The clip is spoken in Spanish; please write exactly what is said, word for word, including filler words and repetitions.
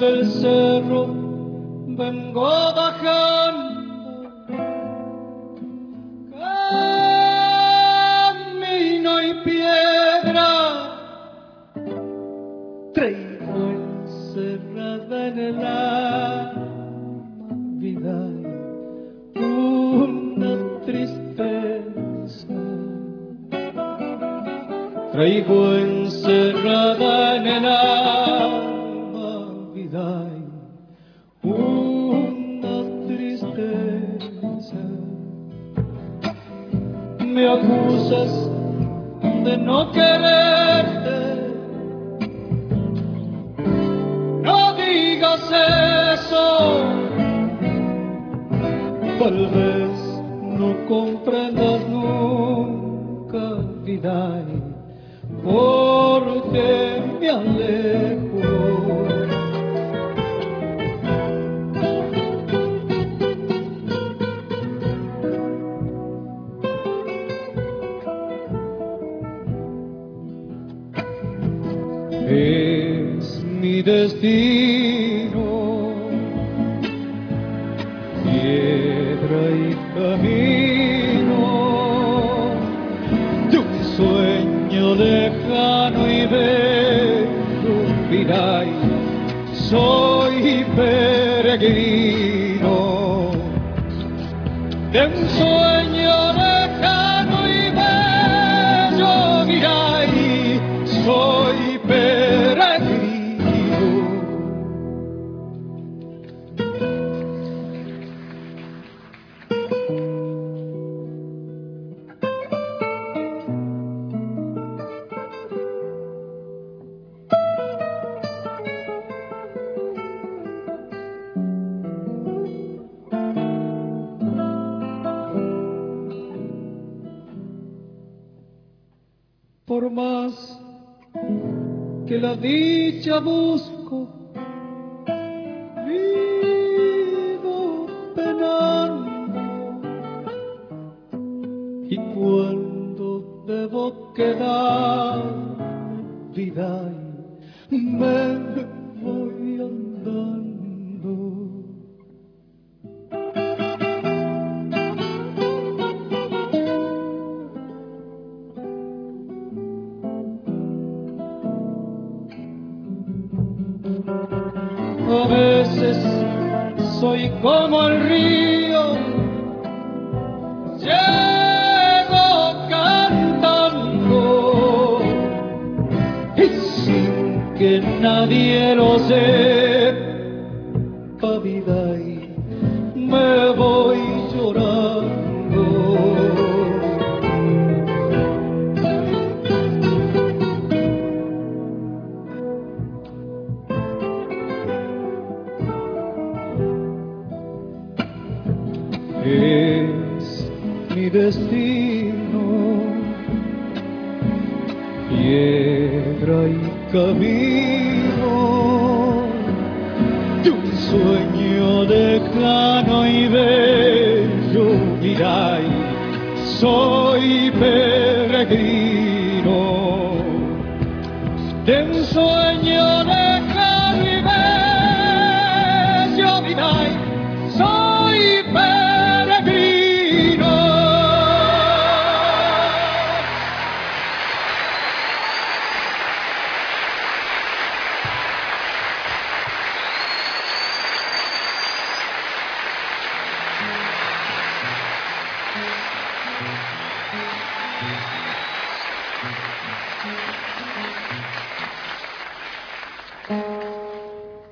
del cerro vengo bajando, camino y piedra traigo encerrada en el alma vida y una tristeza. Traigo encerrada en el alma vida y una tristeza. Me acusas de no quererte, no digas eso. Tal vez no comprendas nunca vida y porque me alejo. Es mi destino, piedra y camino de un sueño lejano y bello, mirai, soy peregrino de un sueño lejano y bello, mirai, soy peregrino. Por más que la dicha busco, vivo penando, y cuando debo quedar vida y me voy andando. A veces soy como el río, llego cantando y sin que nadie lo sepa vida y me voy llorando. Es mi destino, piedra y camino de un sueño lejano y bello, mirai, soy peregrino.